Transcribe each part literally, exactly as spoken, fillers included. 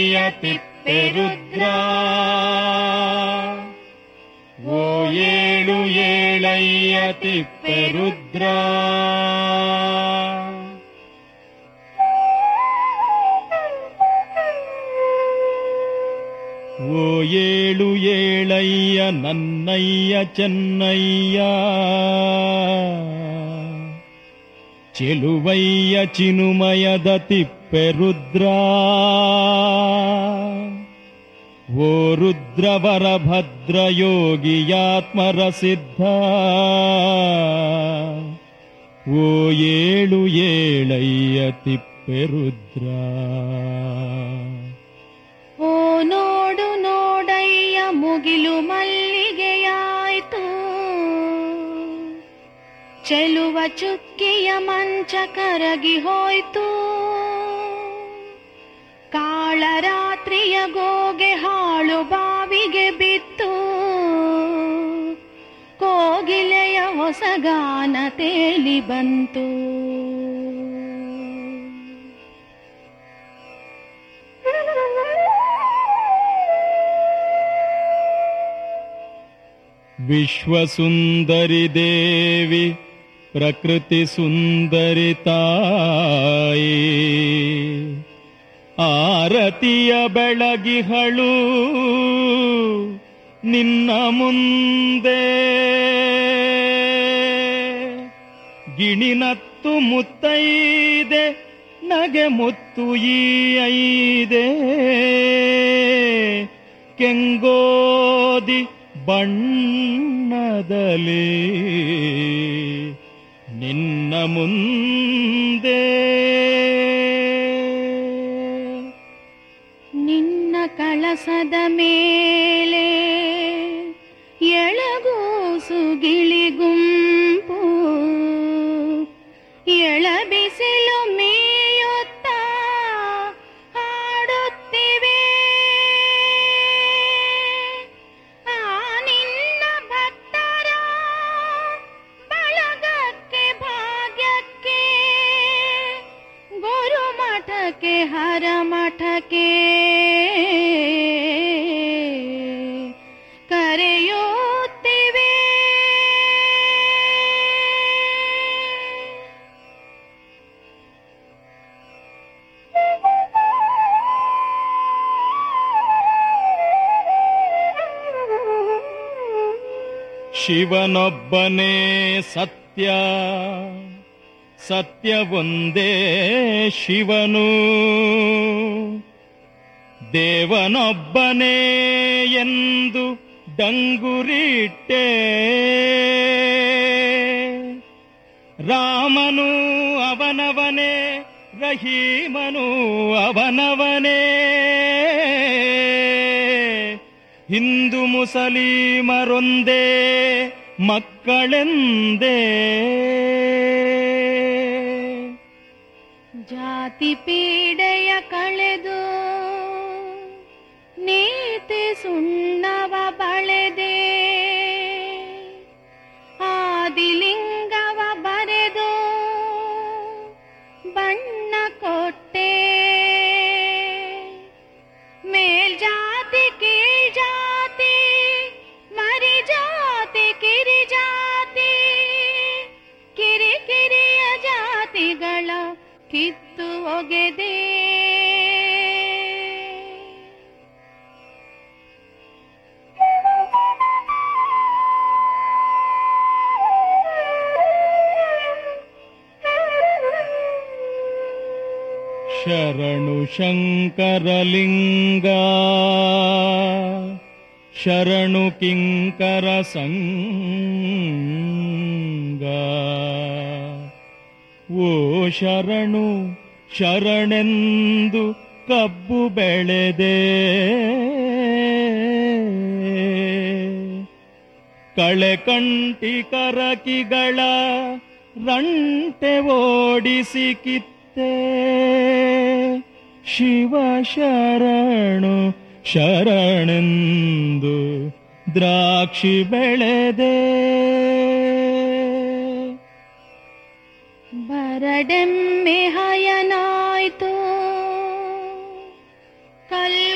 ತಿಪ್ಪೆರುದ್ರ ಓ ಏಳು ಏಳಯ್ಯ ತಿಪ್ಪೆರುದ್ರ ಓ ಏಳು ಏಳಯ್ಯ ನನ್ನಯ್ಯ ಚೆನ್ನಯ್ಯ ಚೆಲುವಯ್ಯ ಚಿನುಮಯದ ತಿಪ್ಪೆರುದ್ರ ಓ ರುದ್ರವರ ಭದ್ರ ಯೋಗಿಯಾತ್ಮರ ಸಿದ್ಧ ಓ ಏಳು ಏಳಯ್ಯ ತಿಪ್ಪೆರುದ್ರ ಓ ನೋಡು ನೋಡಯ್ಯ ಮುಗಿಲು ಮಲ್ಲಿಗೆಯಾಯ್ತು ಚೆಲುವ ಚುಕ್ಕಿಯ ಮಂಚ ಕರಗಿ ಹೋಯ್ತು ಕಾಳರಾತ್ರಿಯ ಗೋಗೆ ಹಾಳು ಬಾವಿಗೆ ಬಿತ್ತು ಕೋಗಿಲೆಯ ಹೊಸಗಾನ ತೇಲಿ ಬಂತು ವಿಶ್ವಸುಂದರಿ ದೇವಿ ಪ್ರಕೃತಿ ಸುಂದರಿ ತಾಯಿ ಆರತಿಯ ಬೆಳಗಿಹಳು ನಿನ್ನ ಮುಂದೆ ಗಿಣಿನತ್ತು ಮುತ್ತೈದೆ ನಗೆ ಮುತ್ತು ಈ ಐದೆ ಕೆಂಗೋದಿ ಬಣ್ಣದಲ್ಲಿ ನಿನ್ನ ಮುಂದೆ ನಿನ್ನ ಕಳಸದ ಮೇಲೆ ಎಳಗೂಸು ಗಿಳಿಗುಂಪು ಎಳಬಿಸಿಲು ಮೇಯುತ್ತ ಹಾಡುತ್ತಿವೆ ಆ ನಿನ್ನ ಭಕ್ತರ ಬಳಗಕ್ಕೆ ಭಾಗ್ಯಕ್ಕೆ ಗುರುಮಠಕ್ಕೆ ಹರಮಠಕ್ಕೆ ಕರೆಯುತ್ತಿವೆ. ಶಿವನೊಬ್ಬನೇ ಸತ್ಯ, ಸತ್ಯವೊಂದೇ ಶಿವನು, ದೇವನೊಬ್ಬನೇ ಎಂದು ಡಂಗುರಿಟ್ಟೆ. ರಾಮನು ಅವನವನೇ, ರಹೀಮನು ಅವನವನೇ, ಹಿಂದೂ ಮುಸಲಿಮರೊಂದೇ ಮಕ್ಕಳೆಂದೇ. ಜಾತಿ ಪೀಡೆಯ ಕಳೆದು ನೀತಿ ಸುಣ್ಣವ ಬಳೆದೆ, ಆದಿಲಿಂಗವ ಬರೆದು ಬಣ್ಣ ಕೊಟ್ಟೆ. ಮೇಲ್ಜಾತಿ ಕೀಳ್ಜಾತಿ ಮರಿಜಾತಿ ಕಿರಿಜಾತಿ ಕಿರಿಕಿರಿಯ ಜಾತಿಗಳ ಕಿತ್ತು ಒಗೆದೆ. ಶರಣು ಶಂಕರಲಿಂಗ, ಶರಣು ಕಿಂಕರ ಸಂಗ. ಓ ಶರಣು ಶರಣೆಂದು ಕಬ್ಬು ಬೆಳೆದೆ, ಕಳೆ ಕಂಟಿ ಕರಕಿಗಳ ರಂಟೆ ಓಡಿಸಿ ಕಿತ್ತೆ. ಶಿವ ಶರಣು ಶರಣೆಂದು ದ್ರಾಕ್ಷಿ ಬೆಳೆದೆ. ಬರಡೆಮ್ಮೆ ಹಯನಾಯ್ತು, ಕಲ್ಲ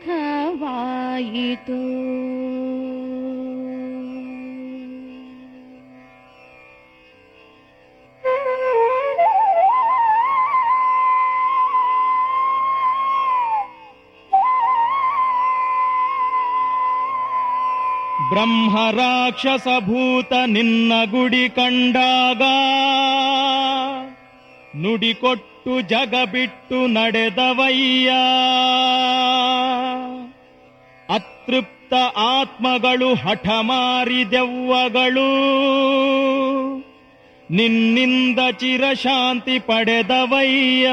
ಅರ್ಥವಾಯಿತು. ಬ್ರಹ್ಮ ರಾಕ್ಷಸ ಭೂತ ನಿನ್ನ ಗುಡಿ ಕಂಡಾಗ ನುಡಿಕೊಟ್ಟು ಜಗ ಬಿಟ್ಟು ನಡೆದವಯ್ಯ. ಅತೃಪ್ತ ಆತ್ಮಗಳು ಹಠಮಾರಿ ದೆವ್ವಗಳು ನಿನ್ನಿಂದ ಚಿರಶಾಂತಿ ಪಡೆದವಯ್ಯ.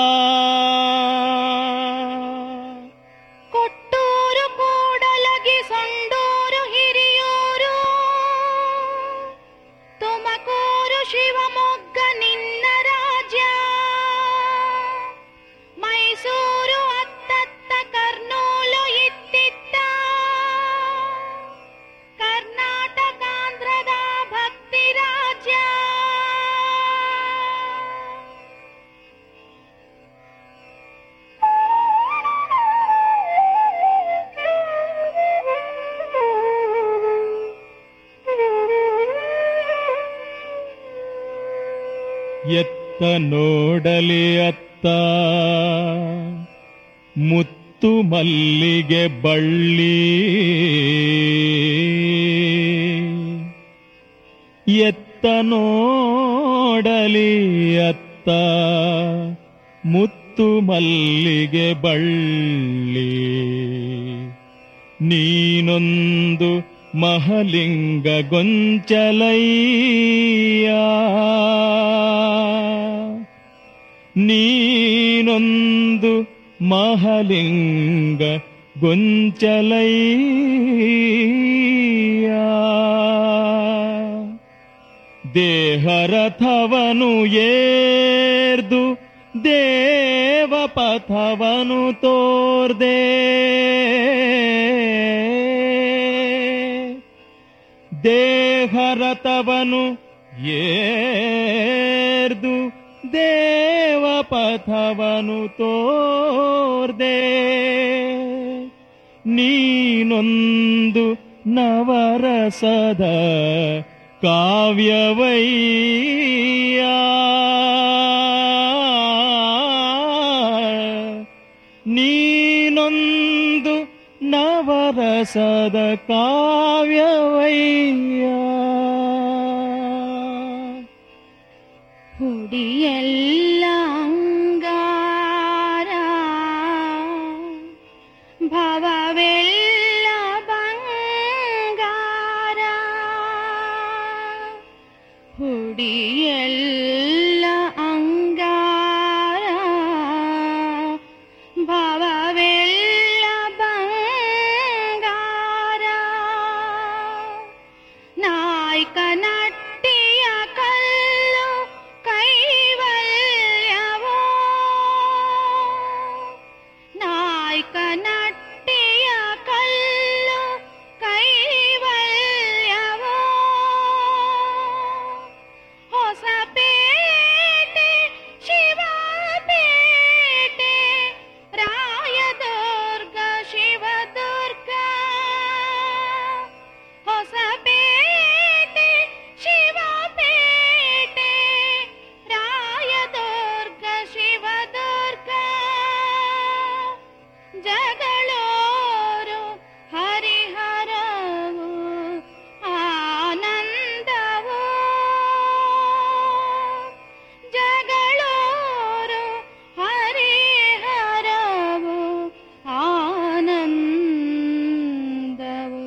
ಕೊಟ್ಟೂರು ಕೂಡಲಗಿ ಸೊಂಡೂರು ಹಿರಿಯೂರು ತುಮಕೂರು ಶಿವಮೊಗ್ಗ ನಿನ್ನ ರಾಜ್ಯ. ಮೈಸೂರು ಅತ್ತತ್ತ ಕರ್ನೂಲು ಇತ್ತಿತ್ತ ಕರ್ನಾಟಕಾಂಧ್ರದ ಭಕ್ತಿ ರಾಜ್ಯ. ಎತ್ತ ನೋಡಲಿ ಅತ್ತ ಮುತ್ತು ಮಲ್ಲಿಗೆ ಬಳ್ಳಿ, ಎತ್ತ ನೋಡಲಿ ಅತ್ತ ಮುತ್ತು ಮಲ್ಲಿಗೆ ಬಳ್ಳಿ. ನೀನೊಂದು ಮಹಲಿಂಗ ಗೊಂಚಲಯ್ಯ, ನೀನೊಂದು ಮಹಲಿಂಗ ಗೊಂಚಲಯ್ಯ. ದೇಹರಥವನು ಏರ್ದು ದೇವಪಥವನು ತೋರ್ದೆ, ದೇಹರಥವನು ಏರ್ದು ದೇವಪಥವನು ತೋರ್ದೆ. ನೀನೊಂದು ನವರಸದ ಕಾವ್ಯವಯ್ಯ, ನೀನೊಂದು ನವರಸದ ಕಾವ್ಯವಯ್ಯ. ಹುಡಿಯೆಲ್ಲ ಅಂಗಾರ ಭವವೆಲ್ಲ ಬಂಗಾರ, ಹುಡಿಯೆಲ್ಲ ಅಂಗಾರ ಭವವೆಲ್ಲ ಬಂಗಾರ. ನಾಯ್ಕ ನಟ್ಟಿಯ ಕಲ್ಲು ಕೈವಲ್ಯವೋ, ನಾಯ್ಕ ನಟ್ಟಿಯ ಕಲ್ಲು ಕೈವಲ್ಯವೋ. ಹೊಸಪೇಟೆ ಶಿವಪೇಟೆ ರಾಯದುರ್ಗ ಶಿವದುರ್ಗ, ಹೊಸಪೇಟೆ ಶಿವಪೇಟೆ ರಾಯದುರ್ಗ ಶಿವದುರ್ಗ. ಜಗಳೂರು ಹರಿಹರವು ಆನಂದವು, ಜಗಳೂರು ಹರಿಹರವು ಆನಂದವು.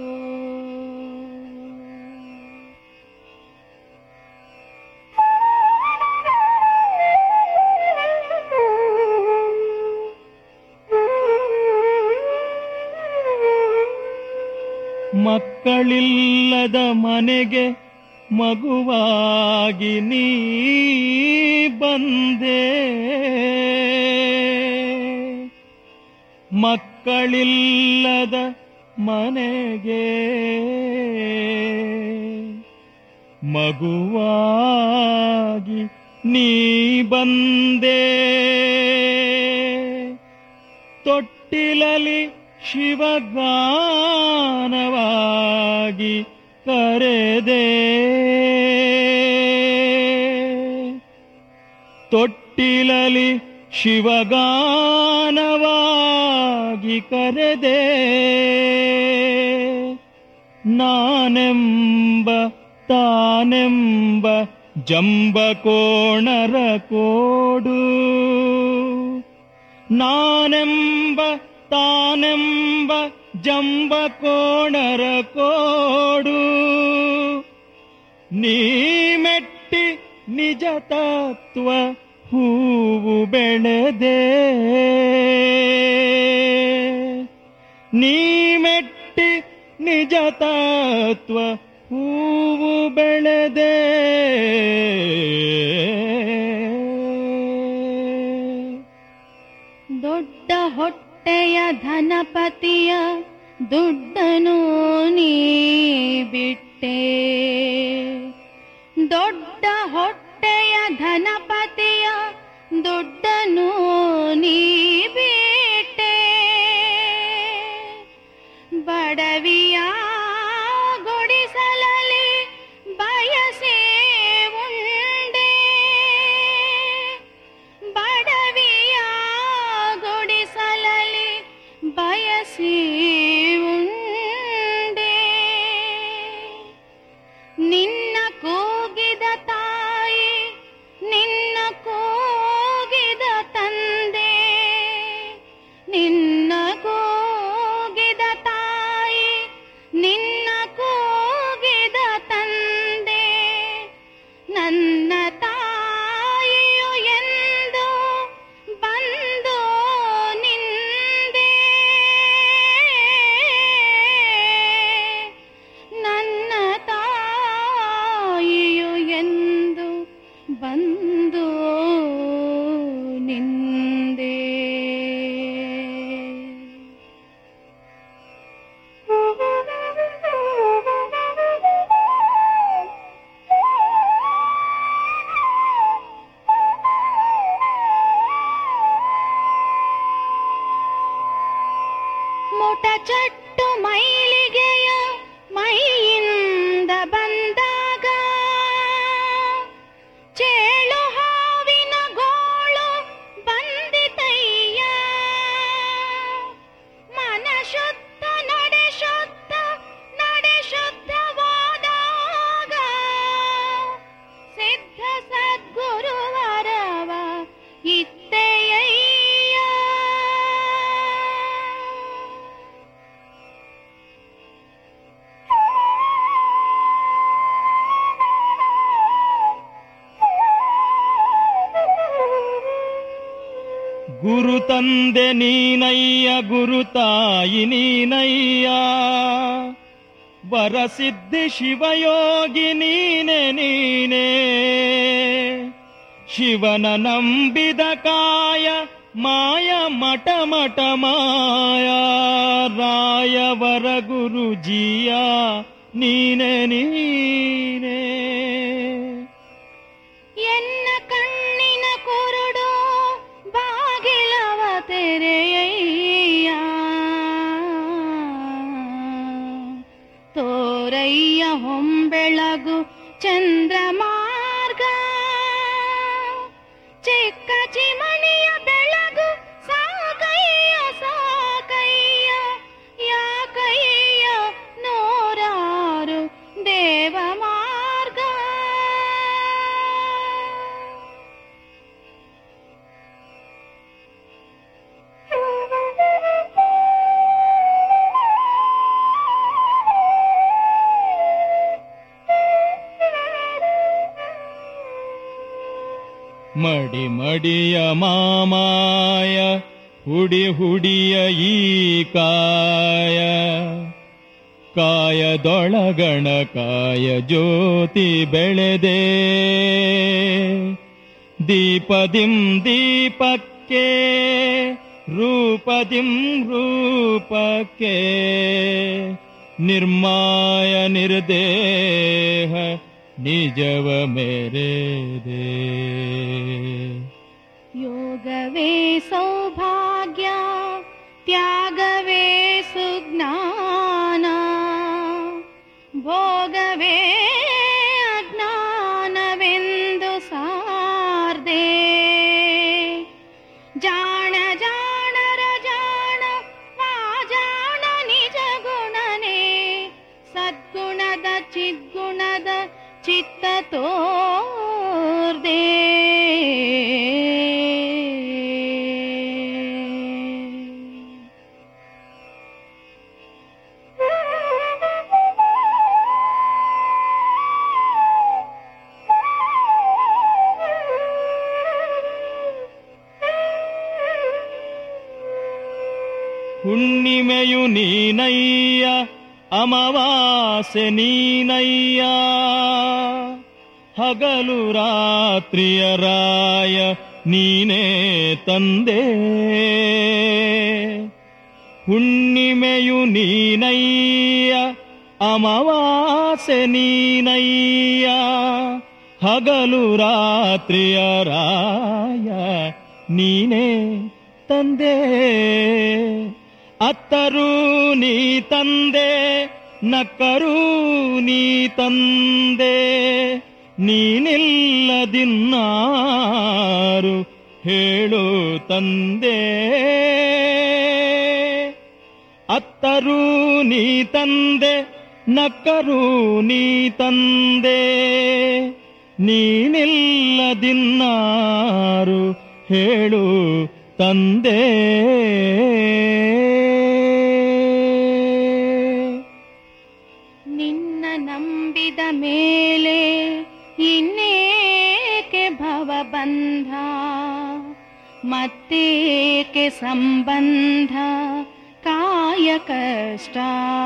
ಮಕ್ಕಳಿಲ್ಲದ ಮನೆಗೆ ಮಗುವಾಗಿ ನೀ ಬಂದೆ, ಮಕ್ಕಳಿಲ್ಲದ ಮನೆಗೆ ಮಗುವಾಗಿ ನೀ ಬಂದೆ. ತೊಟ್ಟಿಲಲಿ ಶಿವಗಾನವಾಗಿ ಕರೆದೆ. ತೊಟ್ಟಿಲಲಿ ಶಿವಗಾನವಾಗಿ ಕರೆದೆ. ನಾನೆಂಬ ತಾನೆಂಬ ಜಂಬಕೋಣರ ಕೋಡು, ನಾನೆಂಬ ತಾನೆಂಬ ಜಂಬಕೋಣರ ಕೋಡು, ನೀ ಮೆಟ್ಟಿ ನಿಜ ತತ್ವ ಹೂವು ಬೆಳೆದೆ. ನೀ ಮೆಟ್ಟಿ ನಿಜ ತತ್ವ ಹೂವು ಬೆಳೆದೆ. ದೊಡ್ಡ ಹೊಟ್ಟೆಯ ಧನಪತಿಯ ದುಡ್ಡನು ನೀ ಬಿಟ್ಟೆ. ದೊಡ್ಡ ಹೊಟ್ಟೆಯ ಧನಪತಿಯ ದುಡ್ಡನು ನೀ ಬಿಟ್ಟೆ. ಬಡವಿಯ ಗುಡಿಸಲಲಿ ಬಯಸೇ ಉಂಡೆ. ಬಡವಿಯ ಗುಡಿಸಲಲಿ ಬಯಸೇ ಉಂಡೆ. ನಿನ್ನ ಕೂಗಿದ ತಾಯಿ, ನಿನ್ನ ಕೂಗಿದ ತಂದೆ, ನಿನ್ನ ಕೂಗಿದ ತಾಯಿ, ನಿನ್ನ ಕೂಗಿದ ತಂದೆ, ನನ್ನ ತಾಯಿಯು ಎಂದು ಬಂದು ನಿಂದೆ. ನನ್ನ ತಾಯಿಯು ಎಂದು ಬಂದು ನಿಂದೆ. ಮುಟಚಟ್ಟು ಮೈಲಿಗೆಯ ಮೈಯಿಂದ ಬಂದಾಗ, ಚೇಳು ಹಾವಿನ ಗೋಳು ಬಂದಿತಯ್ಯ. ಮನ ಶುದ್ಧ ನಡೆ ಶುದ್ಧ ನಡೆ ಶುದ್ಧವಾದಾಗ, ಸಿದ್ಧ ಸದ್ಗುರುವರವ ಇತ್ತೆಯಯ್ಯ. ಗುರು ತಂದೆ ನೀನಯ್ಯ, ಗುರು ತಾಯಿ ನೀನಯ್ಯ, ವರಸಿದ್ಧಿ ಶಿವಯೋಗಿ ನೀನೆ ನೀನೆ. ಶಿವನ ನಂಬಿದ ಕಾಯ ಮಾಯ ಮಠ ಮಠ ಮಾಯ, ರಾಯವರ ಗುರುಜಿಯ ನೀನೆ ನೀನೆ. ಎನ್ನ ಕಣ್ಣಿನ ಕುರುಡು ಬಾಗಿಲವ ತೆರೆಯಯ್ಯ. ತೋರಯ್ಯ ಹೊಂಬೆಳಗು ಚಂದ್ರ ಮಾರ್ಗ, ಚಿಕ್ಕ ಚಿಮಣಿಯ ಬೆಳಗು ಸಾಕಯ್ಯ ಸಾಕಯ್ಯ. ಯಾಕಯ್ಯ ನೂರಾರು ದೇವ ಮಾರ್ಗ. ಮಡಿ ಮಡಿಯ ಮಾಮಾಯ, ಹುಡಿ ಹುಡಿಯ ಈ ಕಾಯ, ಕಾಯದೊಳಗಣ ಕಾಯ ಜ್ಯೋತಿ ಬೆಳೆದೆ. ದೀಪದಿಂ ದೀಪಕ್ಕೆ ರೂಪದಿಂ ರೂಪಕ್ಕೆ, ನಿರ್ಮಾಯ ನಿರ್ದೇಹ ನಿಜವ ಮೆರೆದೆ. ಯೋಗವೇ ಸೌಭಾಗ್ಯ, ತ್ಯಾಗವೇ ಚಿದ್ಗುಣದ ಚಿತ್ತ ತೋರ್ದೆ ಹುಣ್ಣಿಮೆಯು ನೀನಯ್ಯ ಅಮಾವಾಸ್ಯೆ ನೀನಯ್ಯ ಹಗಲು ರಾತ್ರಿಯ ರಾಯ ನೀನೇ ತಂದೆ ಹುಣ್ಣಿಮೆಯು ನೀನಯ್ಯ ಅಮಾವಾಸ್ಯೆ ನೀನಯ್ಯ ಹಗಲು ರಾತ್ರಿಯ ರಾಯ ನೀನೇ ತಂದೆ ಅತ್ತರೂ ನೀ ತಂದೆ ನಕ್ಕರೂ ನೀ ತಂದೆ ನೀನಿಲ್ಲದಿನ್ನಾರು ಹೇಳು ತಂದೆ ಅತ್ತರೂ ನೀ ತಂದೆ ನಕ್ಕರೂ ನೀ ತಂದೆ ನೀನಿಲ್ಲದಿನ್ನಾರು ಹೇಳು ತಂದೆ ನಿನ್ನ ನಂಬಿದ ಮೇಲೆ ಇನ್ನೇಕೆ ಭವಬಂಧ ಮತ್ತೇಕೆ ಸಂಬಂಧ ಕಾಯ ಕಷ್ಟ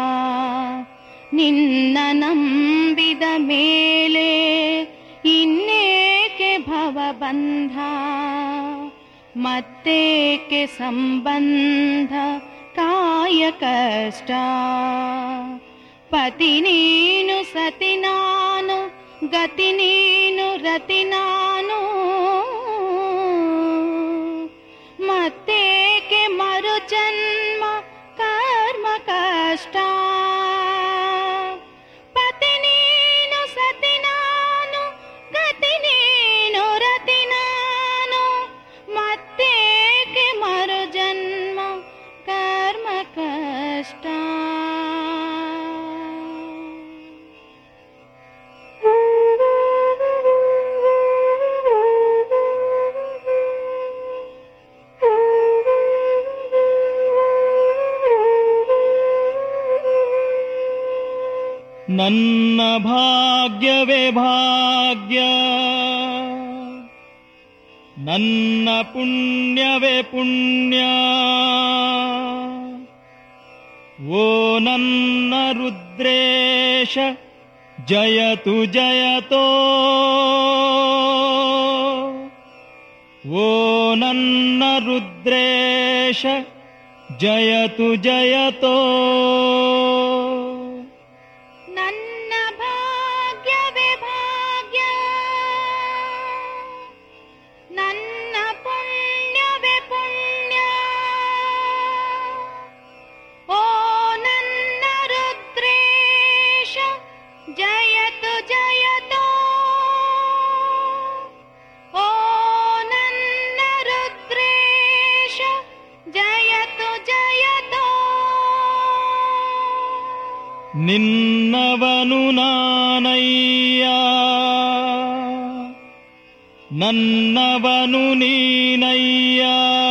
ನಿನ್ನ ನಂಬಿದ ಮೇಲೆ ಇನ್ನೇಕೆ ಭವಬಂಧ ಮತ್ತೇಕೆ ಸಂಬಂಧ ಕಾಯ ಕಷ್ಟ ಪತಿ ನೀನು ಸತಿ ನಾನು ಗತಿ ನೀನು ರತಿ ನಾನು ಮತ್ತೇಕೆ ಮರು ಜನ್ಮ ಕರ್ಮ ಕಷ್ಟ ಪತಿ ನೀನು ಸತಿ ನಾನು ಗತಿ ನೀನು ರತಿ ನಾನು ಮತ್ತೇಕೆ ಮರು ಜನ್ಮ ಕರ್ಮ ಕಷ್ಟ ನನ್ನ ಭಾಗ್ಯವೇ ಭಾಗ್ಯ ನನ್ನ ಪುಣ್ಯವೇ ಪುಣ್ಯ ಓ ನನ್ನ ರುದ್ರೇಶ ಜಯತು ಜಯತೋ ಓ ನನ್ನ ರುದ್ರೇಶ ಜಯತು ಜಯತೋ ನನ್ನ ಭಾಗ್ಯವೇ ಭಾಗ್ಯ ನನ್ನ ಪುಣ್ಯವೇ ಪುಣ್ಯ ಓ ನನ್ನ ರುದ್ರೇಶ ಜಯತು ಜಯತೋ ಓ ನನ್ನ ರುದ್ರೇಶ ಜಯತು ಜಯತೋ ನಿನ್ನವನು ನಾನಯ್ಯ ನನ್ನವನು ನೀನಯ್ಯ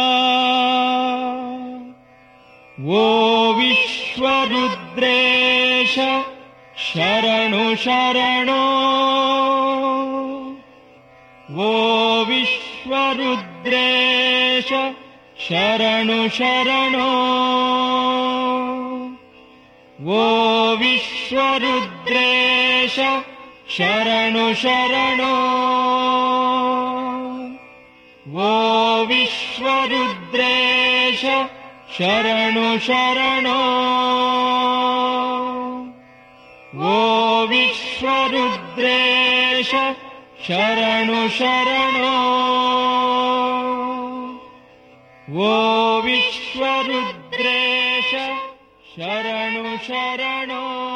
ಓ ವಿಶ್ವರುದ್ರೇಶ ಶರಣು ಶರಣೋ ಓ ವಿಶ್ವರುದ್ರೇಶ ಶರಣು ಶರಣೋ ಓ ವಿಶ್ವರುದ್ರೇಶ ಶರಣು ಶರಣೋ ಓ ವಿಶ್ವರುದ್ರೇಶ ಶರಣು ಶರಣೋ ಓ ವಿಶ್ವರುದ್ರೇಶ ಶರಣು ಶರಣೋ ಓ ವಿಶ್ವರುದ್ರೇಶ ಶರಣು ಶರಣೋ